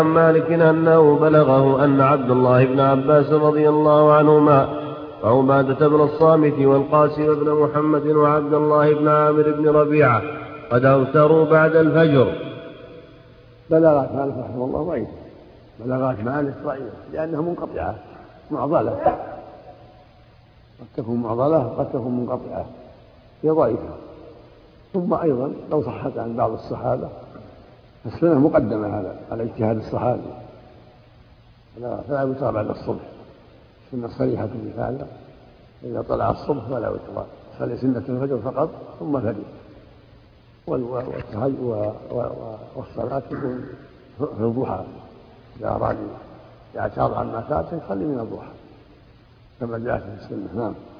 عن مالك أنه بلغه أن عبد الله بن عباس رضي الله عنهما وعبادة بن الصامت والقاسم بن محمد وعبد الله بن عامر بن ربيعة قد أوتروا بعد الفجر. بلغات مالك رحمه الله ضعيف، بلغات مالك ضعيفة لأنها منقطعة معضلة، قد تكون معضلة وقد تكون منقطعة، هي ضعيفة. ثم أيضا لو صحت عن بعض الصحابة فالسنة مقدمة على اجتهاد الصحابي، فلا يوتر بعد الصبح، سنة صريحة في هذا. إذا طلع الصبح فلا يوتر، صلي سنة الفجر فقط ثم الفجر، والصلاة تكون في الضحى. إذا أراد يعتاض عن ما فاته يصلي من الضحى كما جاء في السنة. نعم.